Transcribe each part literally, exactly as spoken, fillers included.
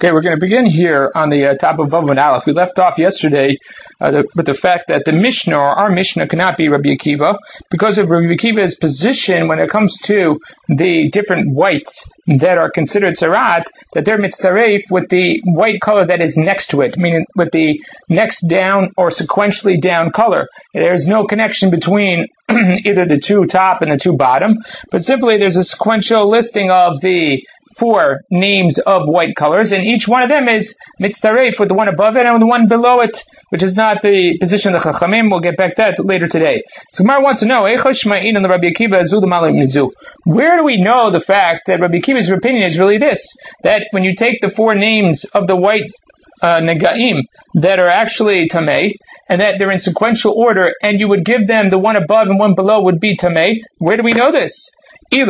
Okay, we're going to begin here on the uh, top of Vav and Aleph. We left off yesterday uh, the, with the fact that the Mishnah, or our Mishnah, cannot be Rabbi Akiva because of Rabbi Akiva's position when it comes to the different whites that are considered Sarat, that they're mitzaref with the white color that is next to it, meaning with the next down or sequentially down color. There's no connection between either the two top and the two bottom, but simply there's a sequential listing of the four names of white colors, and each one of them is mitzaref with the one above it and the one below it, which is not the position of the Chachamim. We'll get back to that later today. So Gemara wants to know, where do we know the fact that Rabbi Akiva's opinion is really this, that when you take the four names of the white Uh, negaim that are actually tamei, and that they're in sequential order, and you would give them the one above and one below would be tamei? Where do we know this? If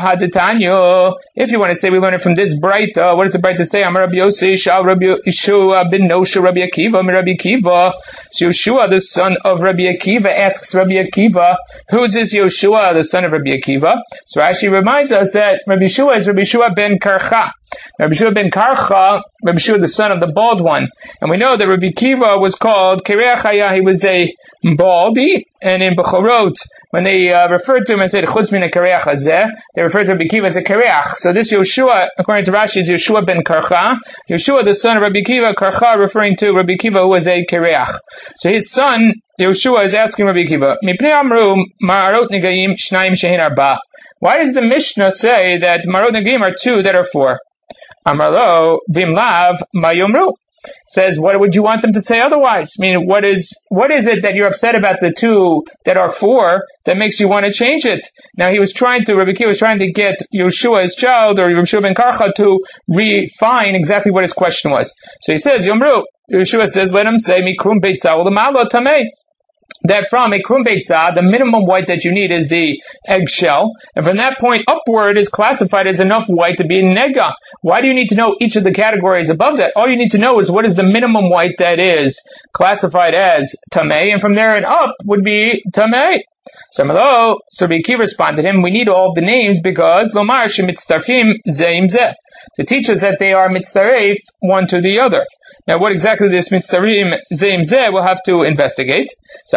you want to say we learn it from this bright, uh, what does the bright to say? Amar Rabbi Yossi, Shal Rabbi Yeshua ben Nosha Rabbi Akiva, Rabbi Akiva. So Yeshua, the son of Rabbi Akiva, asks Rabbi Akiva, who is this Yeshua, the son of Rabbi Akiva? So Rashi reminds us that Rabbi Yeshua is Rabbi Yeshua ben Karcha. Rabbi Yeshua ben Karcha, Rabbi Yeshua, the son of the bald one. And we know that Rabbi Akiva was called Kereach Haya, he was a baldy, and in Bechorot, when they uh, referred to him and said, Chutz min ha-Kereach hazeh, they referred to Rabbi Akiva as a Kereach. So this Yeshua, according to Rashi, is Yeshua ben Karcha. Yeshua, the son of Rabbi Akiva, Karcha, referring to Rabbi Akiva, who was a Kereach. So his son, Yeshua, is asking Rabbi Akiva, Mipnei amru ma'arot negaim shnayim shehin arba. Why does the Mishnah say that ma'arot negaim are two that are four? Amarlo vimlav mayomru. Says, what would you want them to say otherwise? I mean, what is what is it that you're upset about the two that are four that makes you want to change it? Now, he was trying to, Rabbi Akiva was trying to get Yeshua, his child, or Yeshua ben Karcha, to refine exactly what his question was. So he says, Yomru, Yeshua says, let him say, Mikrum beitzah u'lamalo tamei. That from a krum beitzah, the minimum white that you need is the eggshell, and from that point upward is classified as enough white to be nega. Why do you need to know each of the categories above that? All you need to know is what is the minimum white that is classified as tamei, and from there and up would be tamei. So Rabbi Akiva responded to him, we need all of the names because lomar shemitztarfim zeim zeh, to teach us that they are mitzaref one to the other. Now, what exactly this mitzarefim zeim zeh, we'll have to investigate.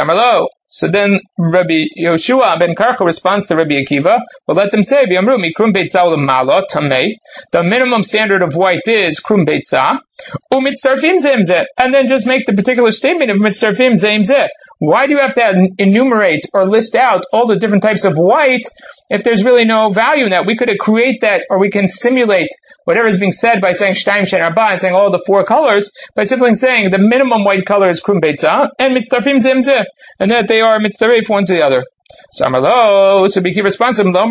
So So then Rabbi Yoshua ben Karcha responds to Rabbi Akiva, well, let them say, V'yamru mi krum beitzah u'lamalo tamei. The minimum standard of white is krum beitzah, u'mitzarfim zeim zeh, and then just make the particular statement of mitzarfim zeim zeh. Why do you have to enumerate or list out all the different types of white if there's really no value in that? We could create that, or we can simulate whatever is being said by saying shtayim shein arba and saying all the four colors by simply saying the minimum white color is krum beitzah and mitzarfim zeim zeh, and that they are mitzaref one to the other. So Amarlo, so be responsible. To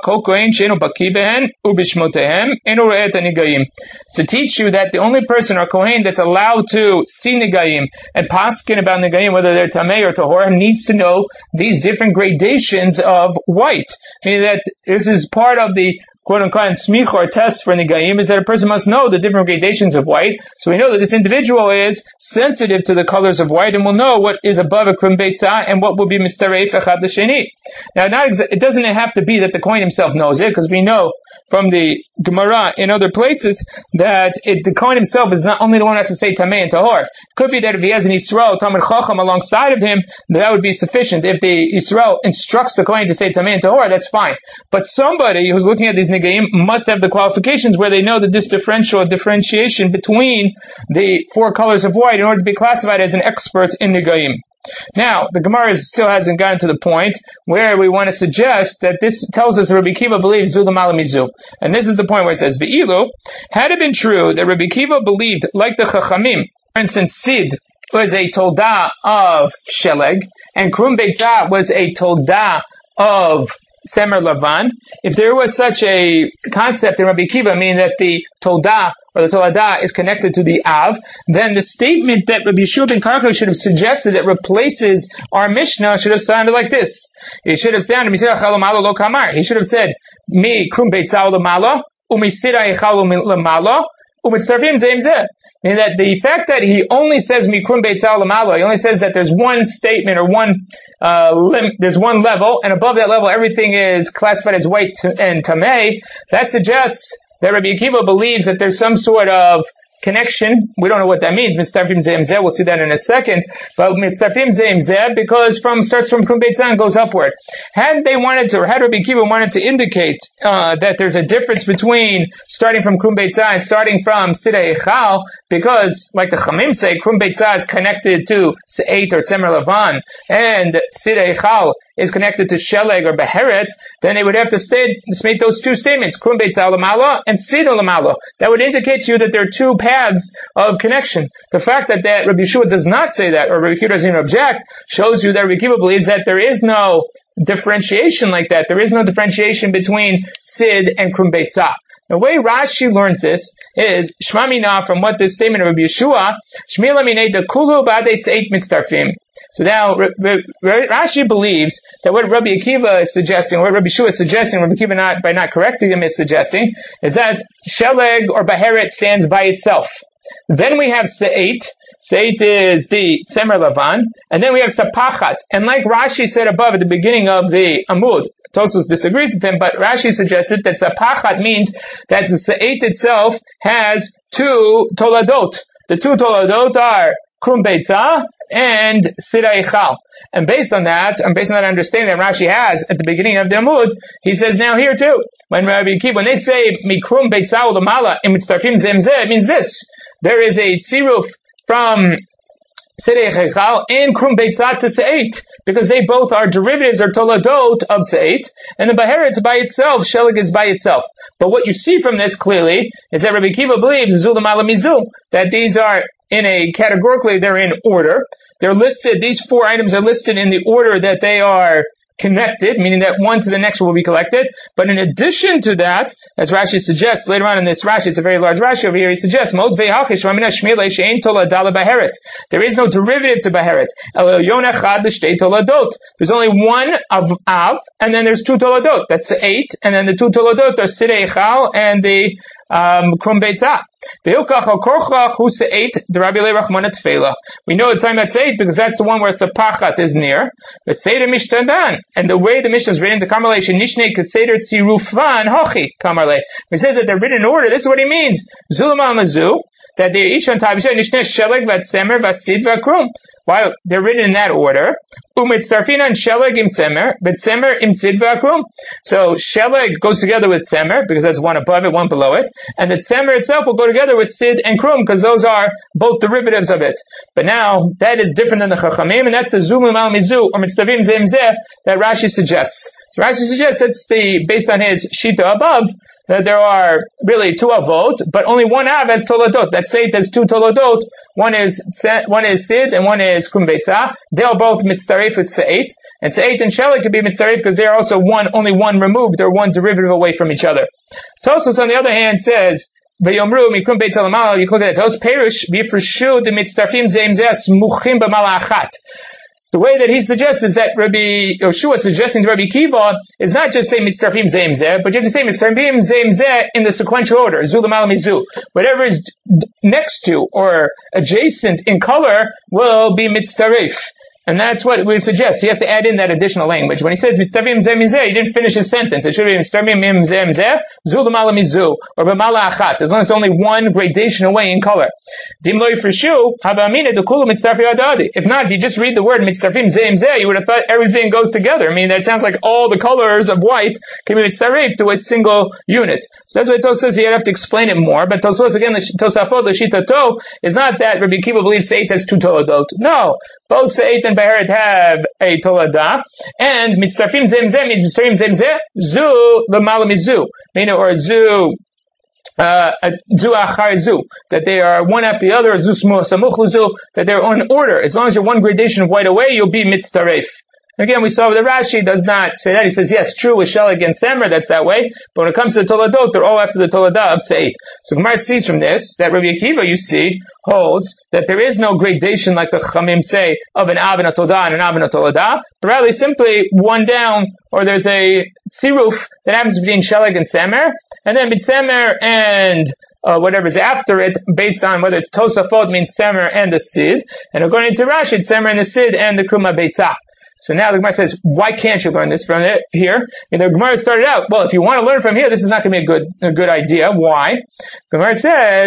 teach you that the only person or kohen that's allowed to see negaim and paskin about negaim, whether they're tamei or tahor, needs to know these different gradations of white. Meaning that this is part of the quote-unquote smich or test for negaim, is that a person must know the different gradations of white. So we know that this individual is sensitive to the colors of white and will know what is above a krum beitzah and what will be mitzaref echad l'sheni. Now, not exa- it doesn't have to be that the kohen himself knows it, because we know from the Gemara in other places that it, the kohen himself is not only the one who has to say tamei and tahor. It could be that if he has an Yisrael, Talmid Chacham alongside of him, that would be sufficient. If the Yisrael instructs the kohen to say tamei and tahor, that's fine. But somebody who's looking at these negaim must have the qualifications where they know the this differential differentiation between the four colors of white in order to be classified as an expert in negaim. Now, the Gemara still hasn't gotten to the point where we want to suggest that this tells us that Rabbi Akiva believes Zu l'mala mizu. And this is the point where it says, Ve'ilu, had it been true that Rabbi Akiva believed, like the Chachamim, for instance, Sid was a tolda of Sheleg, and Krum beitzah was a tolda of Semer Lavan. If there was such a concept in Rabbi Akiva, meaning that the Tolda or the Tolada is connected to the Av, then the statement that Rabbi Yeshua ben Karcha should have suggested that replaces our Mishnah should have sounded like this. It should have sounded, he should have said, Mi krum beitzah u'lamalo, u'misira yechalu l'malo, u'mitzarfim zeim zeh. Meaning that the fact that he only says mikrum beitzah u'lamalo, he only says that there's one statement or one uh, lim- there's one level, and above that level everything is classified as white and tamei. That suggests that Rabbi Akiva believes that there's some sort of connection. We don't know what that means. Mitzdarfim zeim zeh. We'll see that in a second. But mitzdarfim zeim zeh because from starts from Krum Beit Zah and goes upward. Had they wanted to, or had Rabbi Akiva wanted to indicate uh, that there's a difference between starting from Krum Beit Zah and starting from Sidei Echal, because like the Chamim say, Krum Beit Zah is connected to Se'et or Tzemer Lavan, and Sidei Echal is connected to Sheleg or Beheret, then they would have to state, make those two statements, Krum Beit Zah Lamala and Sid Lamala. That would indicate to you that there are two paths of connection. The fact that, that Rabbi Yeshua does not say that, or Rabbi Akiva doesn't even object, shows you that Rabbi Akiva believes that there is no differentiation like that. There is no differentiation between Sid and Krum Beit Zah. The way Rashi learns this is Shma Mina, from what this statement of Rabbi Yeshua, Shmi Laminei Dekulu Ba'adei Se'et Mitzdarfim. So now Rashi believes that what Rabbi Akiva is suggesting, what Rabbi Yeshua is suggesting, Rabbi Akiva not, by not correcting him is suggesting, is that Sheleg or Beheret stands by itself. Then we have Se'et. Se'et is the Tzemer Lavan, and then we have Sapachat. And like Rashi said above at the beginning of the Amud, Tosfos disagrees with him, but Rashi suggested that Sapachat means that the Se'et itself has two Toladot. The two Toladot are Krum Beit Zah and Sidei Echal. And based on that, and based on that understanding that Rashi has at the beginning of the Amud, he says now here too, when Rabbi Akiva, when they say Mikrum Beit Zah U'Lamala in Mitzdarfim Zeim Zeh, it means this. There is a tziruf from Sidei Echal and Krum Beit Zah to Se'et, because they both are derivatives or toladot of Se'et, and the Beheret by itself, Sheleg is by itself. But what you see from this clearly is that Rabbi Akiva believes Zu L'Mala Mizu, that these are in a, categorically they're in order. They're listed, these four items are listed in the order that they are connected, meaning that one to the next will be collected. But in addition to that, as Rashi suggests later on in this Rashi, it's a very large Rashi over here, he suggests, there is no derivative to Beheret. There's only one of Av, and then there's two Toladot. That's eight, and then the two Toladot are Sidei Echal and the um, Krum Beit Zah. We know it's talking about Se'et because that's the one where Sapachat is near. The Seder Mishtadan. And the way the Mishnah is written, the Kamarle, Shenishne Ketseder Tzirufan Hochi Kamarle. We say that they're written in order. This is what he means. Zulama Mazu, that they're each on top. Nishne Sheleg Vatsemer Vasid Vakrum. Why they're written in that order. Umitzdarfina and Sheleg im Tzemer, but Tzemer im Sid Vakrum. So Sheleg goes together with Tzemer because that's one above it, one below it, and the Tzemer itself will go together with Sid and Krum because those are both derivatives of it. But now that is different than the Chachamim, and that's the Zum Al Mizu or Mitzdarfim Zeim Zeh that Rashi suggests. So Rashi suggests that's the based on his Shita above, that there are really two avot, but only one av has toladot. That's Se'et has two toladot. One is one is Sid and one is Krum Beit Zah. They're both mitzdaref with Se'et, and Se'et and Sheleg could be mitzdaref because they're also one, only one removed, or one derivative away from each other. Tosfos on the other hand says, V'yomru mikrum Beit Zah l'mala. You look at Tos Perush b'freshu de mitzdarfim zeim zeh smuchim b'mala achat. The way that he suggests is that Rabbi Yoshua suggesting to Rabbi Akiva is not just say mitzdarfim zeim zeh, but you have to say mitzdarfim zeim zeh in the sequential order, zu l'mal mizu. Whatever is next to or adjacent in color will be mitzdarif. And that's what we suggest. He has to add in that additional language. When he says mitzdarfim zeim zeh, he didn't finish his sentence. It should be mitzdarfim zeim zeh, zu l'mal mizu, or b'mala achat, as long as it's only one gradation away in color. Dim lo yifreshu, haba amina dekulu mitzdarfi adadi. If not, if you just read the word mitzdarfim zeim zeh, you would have thought everything goes together. I mean, that sounds like all the colors of white can be mitzdarif to a single unit. So that's why Tosfos says you have to explain it more. But Tosfos again, the Tosafot, the Shitato, is not that Rabbi Akiva believes Se'et has two toladot. No, both Se'et and Beheret have a tolada, and mitzdarfim zeim zeh means mitzdarfim zeim zeh zu l'mala mizu, meaning or zu. Uh, zu achar zu, that they are one after the other, zu samuch l'zu, that they're in order. As long as you're one gradation of white away, you'll be mitzdaref. Again, we saw the Rashi does not say that. He says, yes, true, with Sheleg and Tzemer, that's that way. But when it comes to the Toladot, they're all after the Toladah of Se'et. So Gemara sees from this that Rabbi Akiva, you see, holds that there is no gradation like the Chamim say of an Av and a Todah and an Av and a Toladah, but rather simply one down, or there's a Tziruf that happens between Sheleg and Tzemer, and then B'Tzemer and Uh, whatever's after it, based on whether it's Tosafot means Tzemer and the Sid, and according to Rashi, Tzemer and the Sid and the Krum Beit Zah. So now the Gemara says, why can't you learn this from it, here? And the Gemara started out, well, if you want to learn from here, this is not going to be a good, a good idea. Why? The Gemara says,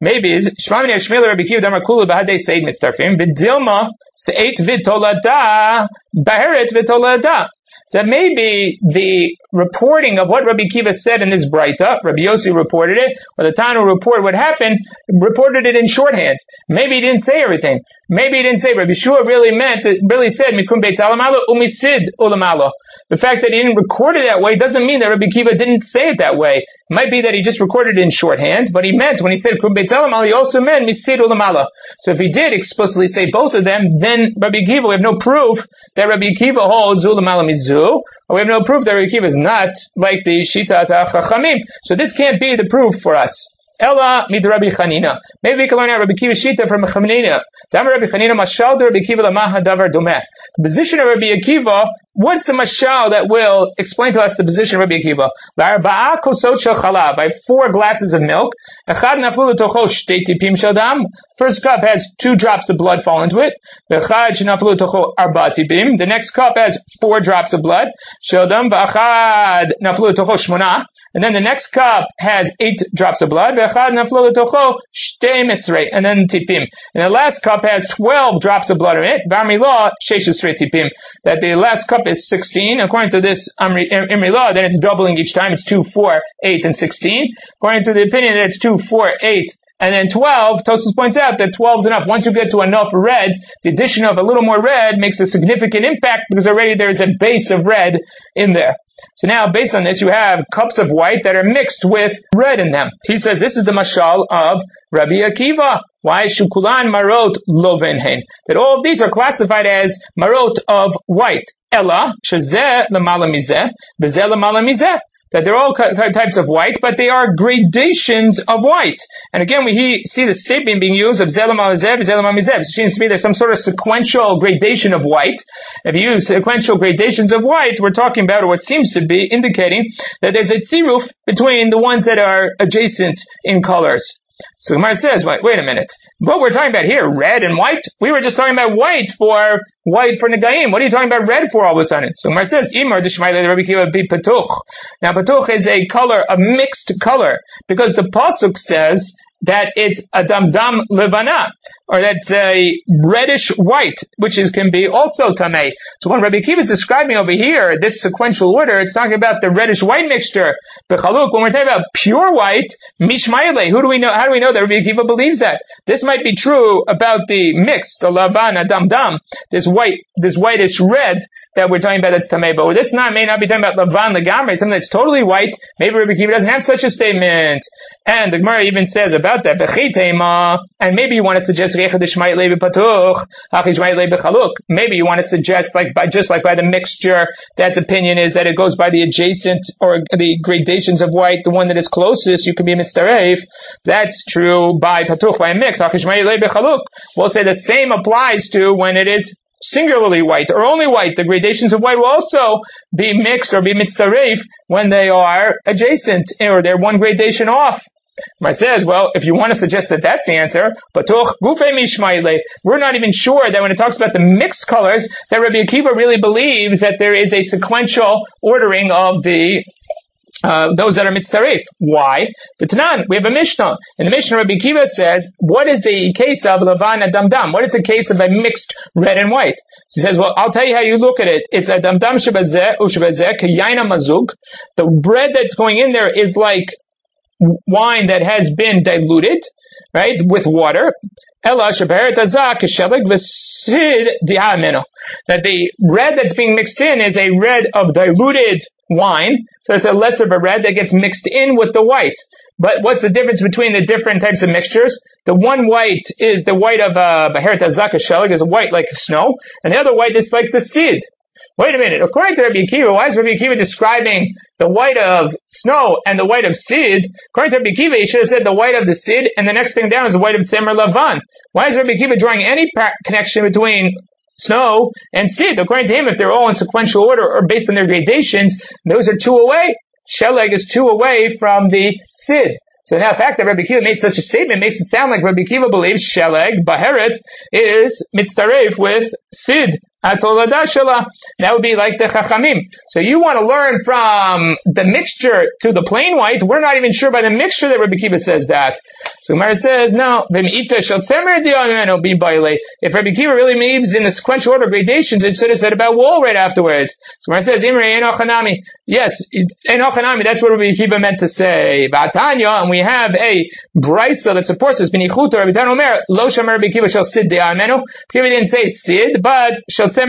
maybe is Shmamini Shmila Rabbi Kiva Damar Kulu Bahadei Seid Mitztarfim B'Dilma Se'et V'Tolada Baheret V'Tolada. That maybe the reporting of what Rabbi Kiva said in this Braita, Rabbi Yossi reported it, or the Tanu reported what happened, reported it in shorthand. Maybe he didn't say everything. Maybe he didn't say. Rabbi Shua really meant, really said, Mikum Beitz Alamalo Umisid Ulamalo. The fact that he didn't record it that way doesn't mean that Rabbi Kiva didn't say it that way. It might be that he just recorded it in shorthand, but he meant, when he said Mikum Beitz Alamalo, he also meant Misid Ulamalo. So if he did explicitly say both of them, then Rabbi Kiva, we have no proof that Rabbi Kiva holds Ulamalo Mizu. We have no proof that Rabbi Kiva is not like the Shita Chachamim. So this can't be the proof for us. Ella mid Rabbi Chanina. Maybe we can learn out Rabbi Kiva Shita from Chanina. Dam Rabbi Chanina mashal de Rabbi Kiva lamaha davar domeh. The position of Rabbi Akiva, what's the mashal that will explain to us the position of Rabbi Akiva? L'arba'a kosot shel chalav. I have four glasses of milk. Echad naflu l'tocho shtei tipim shel dam. First cup has two drops of blood fall into it. V'echad shenaflu l'tocho arba tipim. The next cup has four drops of blood. Shel dam v'echad naflu l'tocho shmona. And then the next cup has eight drops of blood. V'echad naflu l'tocho shtei mesrei. And then tipim. And the last cup has twelve drops of blood in it. V'amilah sheishes tipim. That the last cup is sixteen. According to this Amri, Imri law, then it's doubling each time. It's two, four, eight, and sixteen. According to the opinion that it's two, four, eight, and then twelve, Tosfos points out that twelve is enough. Once you get to enough red, the addition of a little more red makes a significant impact because already there's a base of red in there. So now, based on this, you have cups of white that are mixed with red in them. He says this is the mashal of Rabbi Akiva. Why shukulan marot lovenhen? That all of these are classified as marot of white. Ella shezeh lemala mizeh, v'zeh lemala mizeh. That they're all types of white, but they are gradations of white. And again, we see the statement being used of zelam al-zev, zelam al-mizev. It seems to be there's some sort of sequential gradation of white. If you use sequential gradations of white, we're talking about, or what seems to be indicating, that there's a tziruf between the ones that are adjacent in colors. So Gemara says, wait, wait a minute. What we're talking about here, red and white? We were just talking about white for white for Negaim. What are you talking about red for all of a sudden? So Gemara says, Imar d'shmayle Rabbi Kiva bi patuch. Now patuch is a color, a mixed color, because the pasuk says that it's a damdam levana, or that's a reddish white, which is can be also tamei. So when Rabbi Akiva is describing over here this sequential order, it's talking about the reddish white mixture. Bechaluk, when we're talking about pure white, mishmayle, who do we know? How do we know that Rabbi Akiva believes that? This might be true about the mix, the lavana damdam, this white, this whitish red that we're talking about that's tamei. But this not may not be talking about lavan legamre, something that's totally white. Maybe Rabbi Akiva doesn't have such a statement. And the Gemara even says about that, and maybe you want to suggest maybe you want to suggest like by just like by the mixture, that's opinion is that it goes by the adjacent or the gradations of white, the one that is closest you can be mitzaref. That's true by patuch, by a mix. We'll say the same applies to when it is singularly white or only white. The gradations of white will also be mixed or be mitzaref when they are adjacent or they're one gradation off. Mar says, well, if you want to suggest that that's the answer, we're not even sure that when it talks about the mixed colors, that Rabbi Akiva really believes that there is a sequential ordering of the Uh, those that are mitzaref. Why? B'tanan, we have a Mishnah. In the Mishnah, Rabbi Akiva says, what is the case of lavan adamdam? What is the case of a mixed red and white? So he says, well, I'll tell you how you look at it. It's adamdam shebazeh u'shebazeh k'yayna mazug. The bread that's going in there is like wine that has been diluted, right, with water. That the red that's being mixed in is a red of diluted wine, so it's a lesser of a red that gets mixed in with the white. But what's the difference between the different types of mixtures? The one white is the white of a Baheret Azak, a shelig, is a white like snow, and the other white is like the sid. Wait a minute. According to Rabbi Akiva, why is Rabbi Akiva describing the white of snow and the white of sid? According to Rabbi Akiva, he should have said the white of the sid, and the next thing down is the white of tzemer lavan. Why is Rabbi Akiva drawing any connection between snow and sid? According to him, if they're all in sequential order or based on their gradations, those are two away. Sheleg is two away from the sid. So So now the fact that Rabbi Akiva made such a statement makes it sound like Rabbi Akiva believes Sheleg, Baheret, is mitzdaref with Sid. That would be like the Chachamim. So you want to learn from the mixture to the plain white. We're not even sure by the mixture that Rabbi Akiva says that. So Gemara says, no. If Rabbi Akiva really means in the sequential order of gradations, it should have said about wool right afterwards. So Gemara says, Imre Enochanami. Yes, Enochanami, that's what Rabbi Akiva meant to say. Ba'atanya, and we have a brisa that supports this. B'nichuta, Rabbi Tan Omer, Lo Shamer Rabbi Akiva shall Sid De'amenu. Rabbi Akiva didn't say Sid, but shall So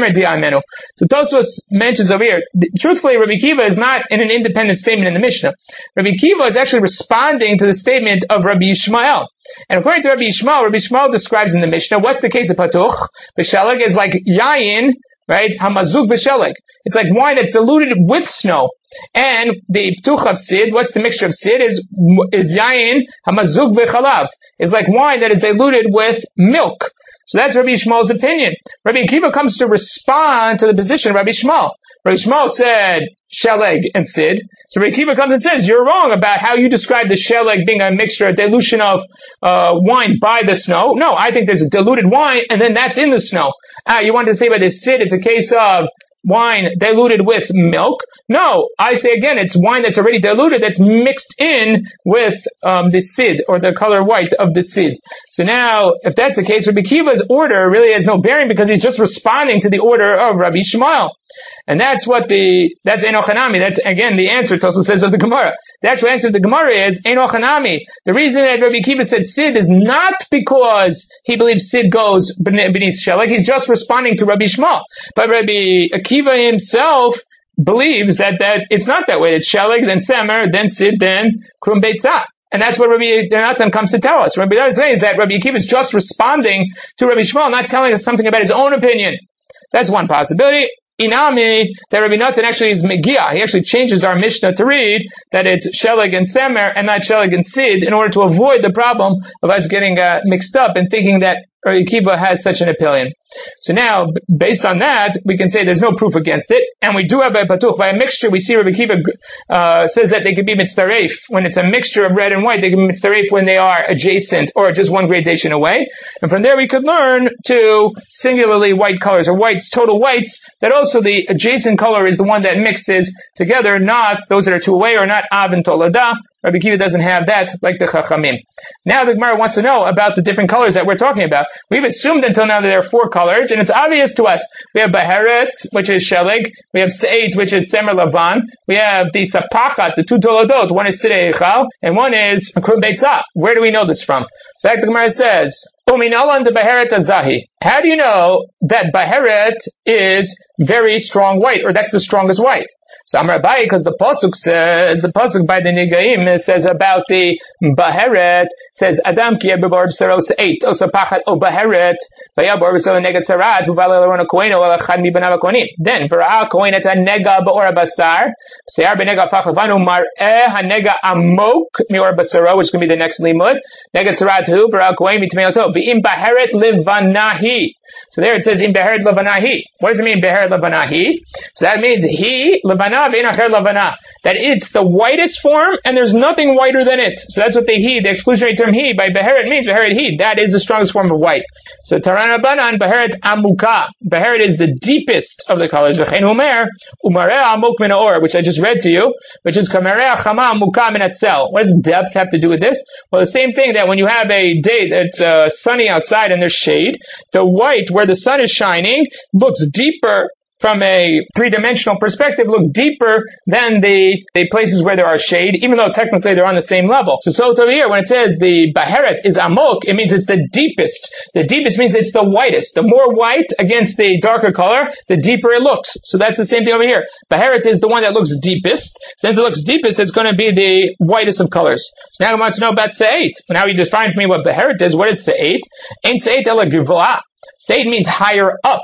Tosfos mentions over here, truthfully, Rabbi Akiva is not in an independent statement in the Mishnah. Rabbi Akiva is actually responding to the statement of Rabbi Yishmael. And according to Rabbi Yishmael, Rabbi Yishmael describes in the Mishnah, what's the case of Patuch? B'sheleg is like yayin, right? Hamazug b'sheleg. It's like wine that's diluted with snow. And the Ptuch of Sid, what's the mixture of Sid? Is, is yayin hamazug b'chalav. It's like wine that is diluted with milk. So that's Rabbi Yishmael's opinion. Rabbi Akiva comes to respond to the position of Rabbi Yishmael. Rabbi Yishmael said sheleg and sid. So Rabbi Akiva comes and says, you're wrong about how you describe the sheleg being a mixture, a dilution of uh, wine by the snow. No, I think there's a diluted wine and then that's in the snow. Ah, you wanted to say by the sid, it's a case of wine diluted with milk. No, I say again, it's wine that's already diluted, that's mixed in with um, the sid, or the color white of the sid. So now, if that's the case, Rabbi Akiva's order really has no bearing because he's just responding to the order of Rabbi Yishmael. And that's what the, that's Enochanami. That's, again, the answer, Tosfos says, of the Gemara. The actual answer of the Gemara is Enochanami. The reason that Rabbi Akiva said Sid is not because he believes Sid goes beneath Sheleg. He's just responding to Rabbi Yishmael. But Rabbi Akiva himself believes that, that it's not that way. It's Sheleg, then Semer, then Sid, then Krum Beitzah. And that's what Rabbi Natan comes to tell us. Rabbi Natan says that Rabbi Akiva is just responding to Rabbi Yishmael, not telling us something about his own opinion. That's one possibility. Inami, that Rabbi Natan actually is Megia. He actually changes our Mishnah to read that it's Sheleg and Semer and not Sheleg and Sid in order to avoid the problem of us getting uh, mixed up and thinking that Rabbi Akiva has such an opinion. So now, based on that, we can say there's no proof against it. And we do have a patuch. By a mixture, we see Rabbi Akiva uh, says that they could be mitzdaref. When it's a mixture of red and white, they can be mitzdaref when they are adjacent or just one gradation away. And from there, we could learn to singularly white colors, or whites, total whites, that also the adjacent color is the one that mixes together, not those that are two away, or not av and tolada. Rabbi Akiva doesn't have that like the Chachamim. Now the Gemara wants to know about the different colors that we're talking about. We've assumed until now that there are four colors, and it's obvious to us. We have Baheret, which is Sheleg. We have Seit, which is Semer Lavan. We have the Sapachat, the two Toladot. One is Sidei Echal, and one is Krum Beitzah. Where do we know this from? So like the Gemara says, Uminalan de Baheret Azahi. How do you know that Baheret is very strong white, or that's the strongest white? So Amar Abaye, because the pasuk says, the pasuk by the Nigaim says about the Baheret, says Adam ki bebar b'saro se'eit, o sapachat o Baheret, v'ya bar b'saro nega tzarat, v'vala l'rona kohen, o l'achad mi banav kohenim. Then, v'ra'a kohen et ha'nega ba'or basar, se'ar b'nega fach levanu, mar'eh ha'nega amok mi'or basaro, which can be the next limud, nega tzarat hu, v'ra'a kohen mitmeoto, v'im Baheret levanahi. So there it says, in Beheret Levanahi. What does it mean, Beheret Levanahi? So that means he, Levana, Ve'inacher Levana. That it's the whitest form, and there's nothing whiter than it. So that's what the he, the exclusionary term he, by Beheret means Beheret he. That is the strongest form of white. So Taran Abanan, Beheret Amuka. Beheret is the deepest of the colors. V'chein Umer, Umareh Amuk Min Ha'or, which I just read to you, which is Kamereh Chama Amuka Min Hatzel. What does depth have to do with this? Well, the same thing that when you have a day that's uh, sunny outside and there's shade, the white where the sun is shining looks deeper from a three-dimensional perspective, look deeper than the, the places where there are shade, even though technically they're on the same level. So, so over here, when it says the Baheret is Amok, it means it's the deepest. The deepest means it's the whitest. The more white against the darker color, the deeper it looks. So that's the same thing over here. Baheret is the one that looks deepest. Since it looks deepest, it's going to be the whitest of colors. So now I want to know about Se'eit. Now you define for me what Baheret is. What is Se'eit? Ain't Se'eit ela Givua. Se'eit means higher up.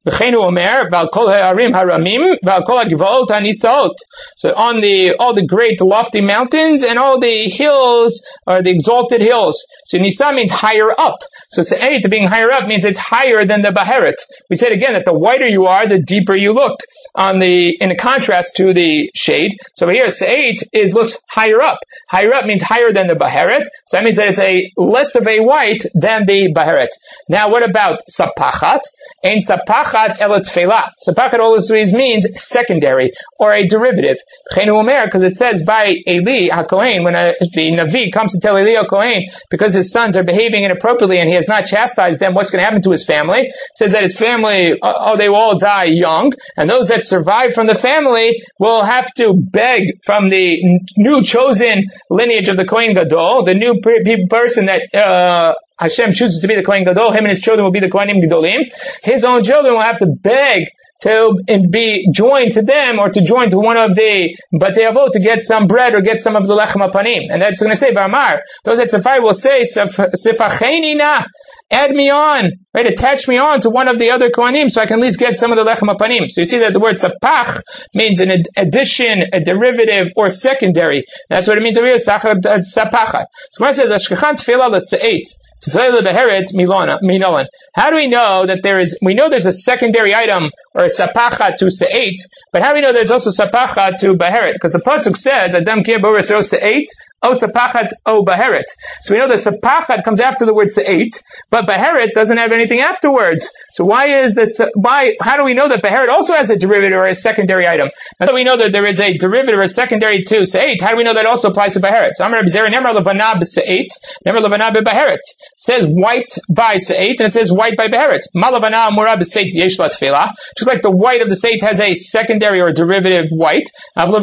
V'cheinu omer v'al kol ha'arim haramim v'al kol ha'givot ha'nisaot. So on the all the great lofty mountains and all the hills, or the exalted hills. So nisa means higher up. So se'eit, being higher up, means it's higher than the baheret. We said again that the whiter you are, the deeper you look on the in contrast to the shade. So here se'eit is looks higher up. Higher up means higher than the baheret. So that means that it's a less of a white than the baheret. Now what about sapachat? Ein sapachat el tefela. Sapachat always means secondary or a derivative. Chenu omer, because it says by Eli HaKohen, when a, the Navi comes to tell Eli HaKohen, because his sons are behaving inappropriately and he has not chastised them, what's going to happen to his family? It says that his family, oh, they will all die young, and those that survive from the family will have to beg from the new chosen lineage of the Kohen Gadol, the new person that uh Hashem chooses to be the Kohen Gadol. Him and his children will be the Kohanim Gedolim. His own children will have to beg to be joined to them, or to join to one of the Batei Avot to get some bread or get some of the Lechem HaPanim. And that's going to say, Ba'amar, those that survive will say, Sifacheni na, add me on, right? Attach me on to one of the other Kohanim so I can at least get some of the Lechem HaPanim. So you see that the word Sapach means an addition, a derivative, or secondary. That's what it means over here, Sapachat. So when it says, Ashkechan Tefillah L'Se'eit, Tefillah L'Beheret Minolan. How do we know that there is, we know there's a secondary item, or a sapachat to se'eit, but how do we know there's also sapachat to baheret? Because the pasuk says, Adam kir boris o se'eit, o sapachat o baheret. So we know that sapachat comes after the word se'eit, but baheret doesn't have anything afterwards. So why is this, why, how do we know that baheret also has a derivative or a secondary item? Now that we know that there is a derivative or a secondary to se'eit, how do we know that also applies to baheret? So Amar B'zeri, Nemar levana b'se'eit, Nemar levana b'baheret. It says white by se'eit, and it says white by baheret. Ma levana amura b'se'eit yesh la tefillah. Just like the white of the se'eit has a secondary or derivative white, so too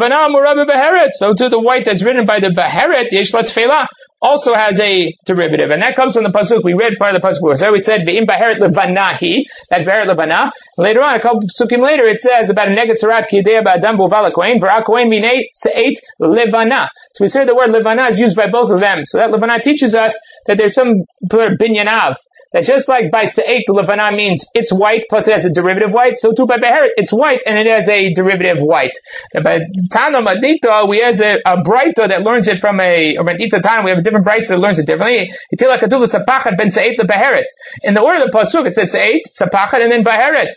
the white that's written by the baheret, yesh la tefela, also has a derivative. And that comes from the pasuk. We read part of the pasuk. So we said, V'im baheret levanahi, that's baheret levana. Later on, a couple pasukim later, it says about a neged sarat ki yedei ba'adam v'uval ha'kohen, v'ra kohen minei se'eit levana. So we said the word levana is used by both of them. So that levana teaches us that there's some binyanav, that just like by se'eit, the levana means it's white, plus it has a derivative white, so too by beheret, it's white, and it has a derivative white. By Tana Madita, we have a, a Braita that learns it from a, or Madita Tana, we have a different Braita that learns it differently. In the order of the Pasuk, it says se'eit, sapachat, and then beheret.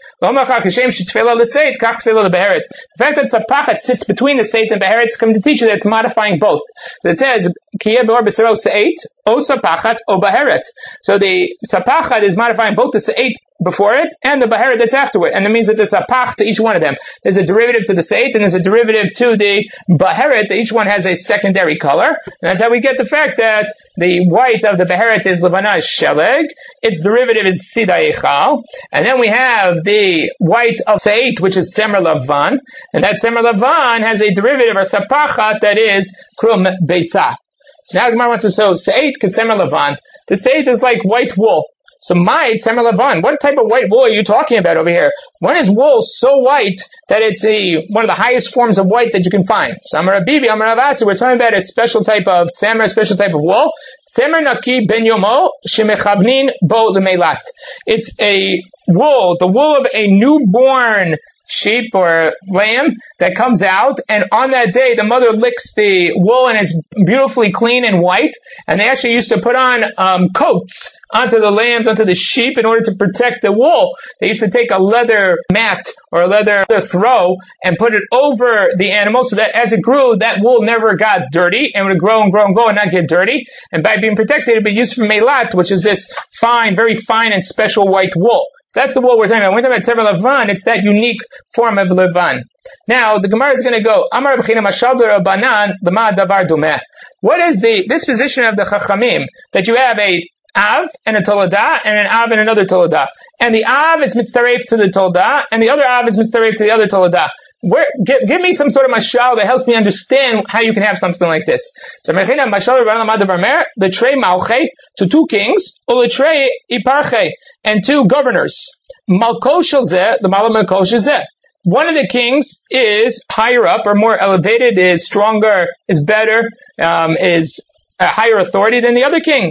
The fact that sapachat sits between the se'eit and beheret is coming to teach you that it's modifying both. It says, kiyeh be'or b'sarel se'eit, o sapachat, o beheret. So the sapachat is modifying both the se'eit before it and the baheret that's afterward. And it means that there's a pach to each one of them. There's a derivative to the se'eit and there's a derivative to the baheret. Each one has a secondary color. And that's how we get the fact that the white of the baheret is levana sheleg. Its derivative is sida echal. And then we have the white of se'eit, which is tzemer lavan. And that tzemer lavan has a derivative or sapachat that is krum beitzah. So now Gemara wants to say, se'eit ketzemer lavan. The se'eit is like white wool. So my tzemer lavan, what type of white wool are you talking about over here? When is wool so white that it's a one of the highest forms of white that you can find? So Amar Abibi, Amar Avasi, we're talking about a special type of tzemer, a special type of wool. Tzemer naki ben yomo shemechavnin bo lemeilat. It's a wool, the wool of a newborn sheep or lamb that comes out, and on that day the mother licks the wool and it's beautifully clean and white, and they actually used to put on um, coats onto the lambs, onto the sheep in order to protect the wool. They used to take a leather mat or a leather, leather throw and put it over the animal so that as it grew, that wool never got dirty and would grow and grow and grow and not get dirty. And by being protected, it would be used for meilat, which is this fine, very fine and special white wool. So that's the wool we're talking about. When we're talking about tzemer lavan, it's that unique form of levan. Now, the Gemara is going to go, Amar B'china Mashal Rabbanan, Lama Davar Dumeh. What is the disposition of the Chachamim? That you have a Av and a Toladah, and an Av and another Toladah. And the Av is mitzaref to the Toladah, and the other Av is mitzaref to the other Toladah. Where, give, give me some sort of mashal that helps me understand how you can have something like this. So, the trey malche to two kings, or the trey iparche, and two governors. Malko shelzeh, the malam malko shelzeh. One of the kings is higher up, or more elevated, is stronger, is better, um, is a higher authority than the other king.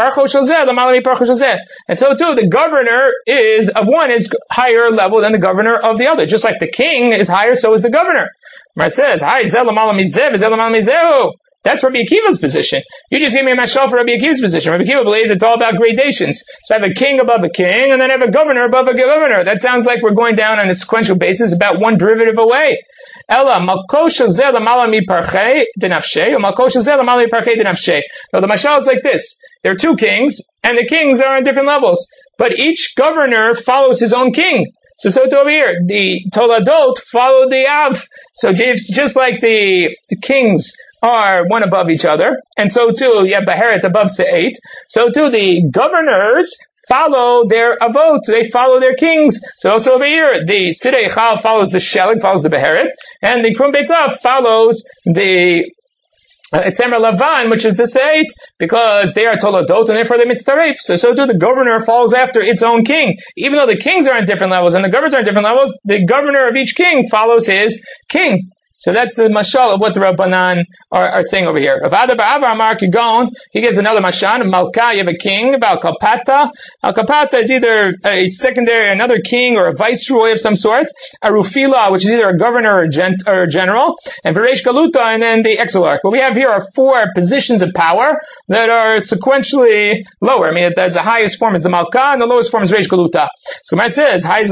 And so too, the governor is of one is higher level than the governor of the other. Just like the king is higher, so is the governor. It says, that's Rabbi Akiva's position. You just gave me a mashal for Rabbi Akiva's position. Rabbi Akiva believes it's all about gradations. So I have a king above a king, and then I have a governor above a governor. That sounds like we're going down on a sequential basis about one derivative away. Ella, malko shazeh lamala mi parchei denafshei, or malko shazeh lamala mi parchei denafshei. Now the mashal is like this. There are two kings, and the kings are on different levels. But each governor follows his own king. So, so over here, the Toladot follow the Av. So just like the, the kings are one above each other, and so too, you have Beheret above Se'et, so too the governors follow their Avot, they follow their kings. So also over here, the Sidei Chal follows the Shelag, follows the Beheret, and the Krum Beitzav follows the Etzemer Lavan, which is the Se'et, because they are Toladot, and therefore they're Mitztaref. So, so too the governor follows after its own king. Even though the kings are on different levels, and the governors are on different levels, the governor of each king follows his king. So that's the mashal of what the Rabbanan are, are saying over here. Avada ba'avar amar kigon, he gives another mashal. Malka, you have a king. Al kapata. Al kapata is either a secondary, another king, or a viceroy of some sort. A rufila, which is either a governor or, gent, or a general. And Viresh Galuta, and then the exilarch. What we have here are four positions of power that are sequentially lower. I mean, that's the highest form is the Malka, and the lowest form is Reish Galuta. So when it says, that's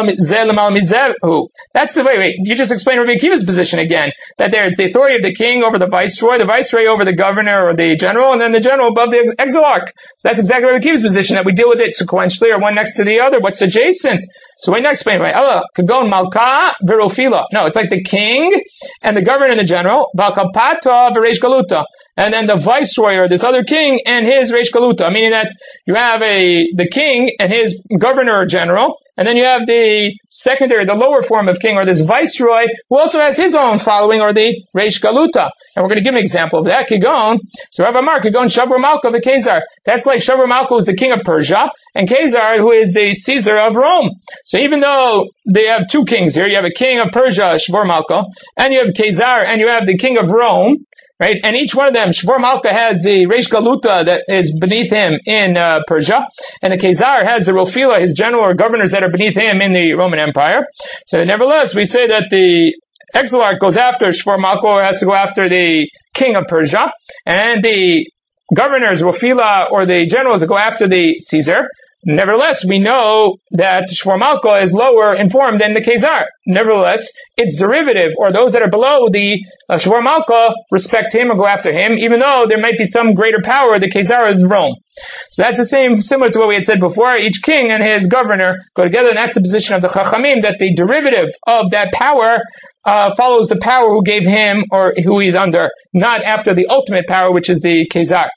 the way, wait, you just explained Rabbi Akiva's position again, that there's the authority of the king over the viceroy, the viceroy over the governor or the general, and then the general above the exilarch. So that's exactly Rabbi Akiva's position, that we deal with it sequentially or one next to the other. What's adjacent? So we next explain, right? Allah, Kagon Malka Virofila. No, it's like the king and the governor and the general, Valkapata Viresh Galuta. And then the viceroy or this other king and his Reish Galuta, meaning that you have a the king and his governor or general, and then you have the secondary, the lower form of king, or this viceroy, who also has his own following, or the Reish Galuta. And we're going to give an example of that. Kigon, so Rav Amar, Kigon Shavur Malka v'Kezar. That's like Shavur Malka, who's the king of Persia, and Kezar, who is the Caesar of Rome. So even though they have two kings here, you have a king of Persia, Shavur Malka, and you have Kezar, and you have the king of Rome, right? And each one of them, Shvor Malka has the Reish Galuta that is beneath him in uh, Persia, and the Kezar has the Rofila, his general or governors that are beneath him in the Roman Empire. So nevertheless, we say that the exilarch goes after Shvor Malka, or has to go after the king of Persia, and the governors, Rofila, or the generals that go after the Caesar. Nevertheless, we know that Shvor Malka is lower in form than the Kezar. Nevertheless, its derivative, or those that are below the uh, Shvor Malka, respect him or go after him, even though there might be some greater power, the Kezar of Rome. So that's the same, similar to what we had said before. Each king and his governor go together, and that's the position of the Chachamim, that the derivative of that power uh, follows the power who gave him or who he's under, not after the ultimate power, which is the Kezar.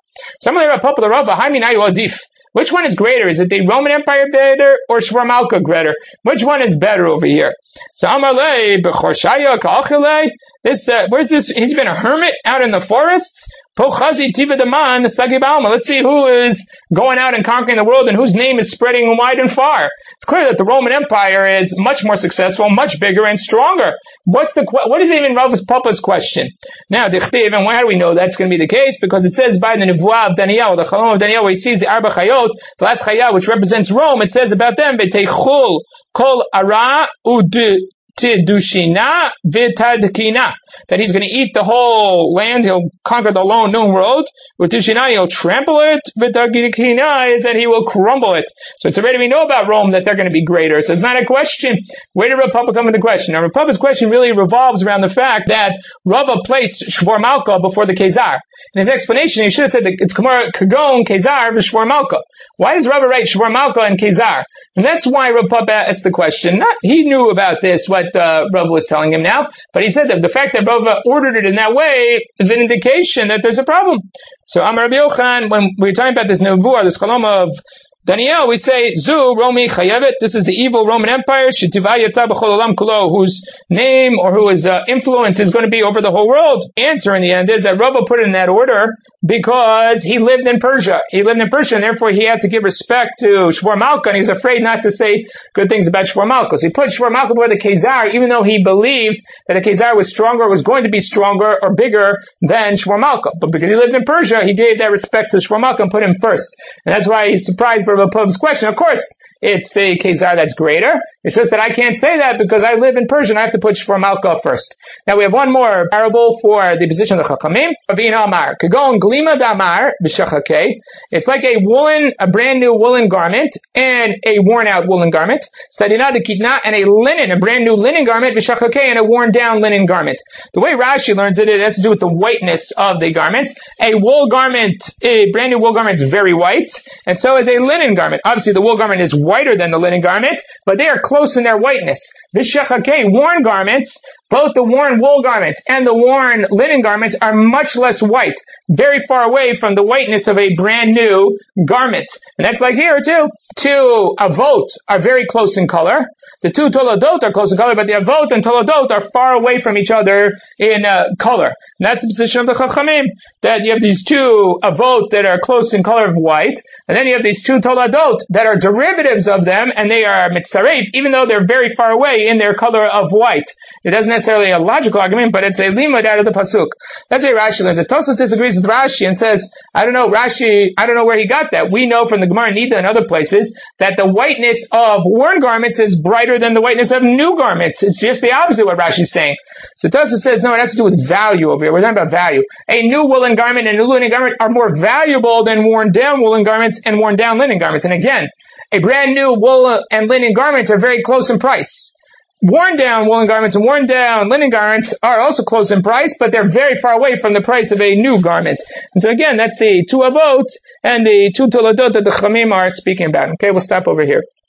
Which one is greater? Is it the Roman Empire better or Shvor Malka greater? Which one is better over here? So Amalei B'Choshaya Ka'achilei. This uh, where's this? He's been a hermit out in the forests. Pochazi Tiva Daman Sagi Ba'alma. Let's see who is going out and conquering the world and whose name is spreading wide and far. It's clear that the Roman Empire is much more successful, much bigger and stronger. What's the what is even Rav Papa's question? Now, Dichtiv, and how do we know that's going to be the case? Because it says by the Nevuah of Daniel, the Chalom of Daniel, where he sees the Arba Chayot, the last Chayah, which represents Rome, it says about them, Beteichul Kol Ara Ud Tidushina Vitadkina, that he's going to eat the whole land, he'll conquer the lone known world. Vitadkina, he'll trample it. Vitadkina is that he will crumble it. So it's already we know about Rome that they're going to be greater. So it's not a question. Where did Rav Papa come into question? Now Rav Papa's question really revolves around the fact that Rava placed Shvor Malka before the Kezar. In his explanation, he should have said that it's Kagon, Kezar, Shvor Malka. Why does Rava write Shvor Malka and Kezar? And that's why Rav Papa asked the question. Not, he knew about this, what uh, Rava was telling him now, but he said that the fact that Rava ordered it in that way is an indication that there's a problem. So Amar Rabbi Yochanan, when we were talking about this Nevuah, this Chalom of Daniel, we say, Zu Romi Chayevet. This is the evil Roman Empire, Shetivah Yatzah B'chol Olam Kulo, whose name or whose uh, influence is going to be over the whole world. Answer in the end is that Rava put it in that order because he lived in Persia. He lived in Persia, and therefore he had to give respect to Shvor Malka, and he was afraid not to say good things about Shvor Malka. So he put Shvor Malka before the Khazar, even though he believed that the Khazar was stronger, was going to be stronger or bigger than Shvor Malka. But because he lived in Persia, he gave that respect to Shvor Malka and put him first. And that's why he's surprised by Rav Pav's question. Of course, it's the Khazar that's greater. It's just that I can't say that because I live in Persia and I have to put Shvor Malka first. Now we have one more parable for the position of the Chachamim. Ravina Amar, Kagon Glima Damar B'Shachake. It's like a woolen, a brand new woolen garment and a worn out woolen garment. Sadina the Kitna, and a linen, a brand new linen garment, B'Shachake, and a worn down linen garment. The way Rashi learns it, it has to do with the whiteness of the garment. A wool garment, a brand new wool garment is very white, and so is a linen garment. Obviously the wool garment is whiter than the linen garment, but they are close in their whiteness. V'Shachake, worn garments, both the worn wool garment and the worn linen garment are much less white, very far away from the whiteness of a brand new garment. And that's like here too. Two avot are very close in color. The two toladot are close in color, but the avot and toladot are far away from each other in uh, color. And that's the position of the Chachamim, that you have these two avot that are close in color of white, and then you have these two toladot that are derivatives of them, and they are mitzaref, even though they're very far away in their color of white. It doesn't necessarily a logical argument, but it's a limud out of the pasuk. That's why Rashi learns. The Tosfos disagrees with Rashi and says, I don't know, Rashi, I don't know where he got that. We know from the Gemara Nida and other places that the whiteness of worn garments is brighter than the whiteness of new garments. It's just the opposite of what Rashi's saying. So Tosfos says, no, it has to do with value over here. We're talking about value. A new woolen garment and a new linen garment are more valuable than worn down woolen garments and worn down linen garments. And again, a brand new wool and linen garments are very close in price. Worn down woolen garments and worn down linen garments are also close in price, but they're very far away from the price of a new garment. And so again, that's the two avot and the two toladot that the Chamim are speaking about. Okay, we'll stop over here.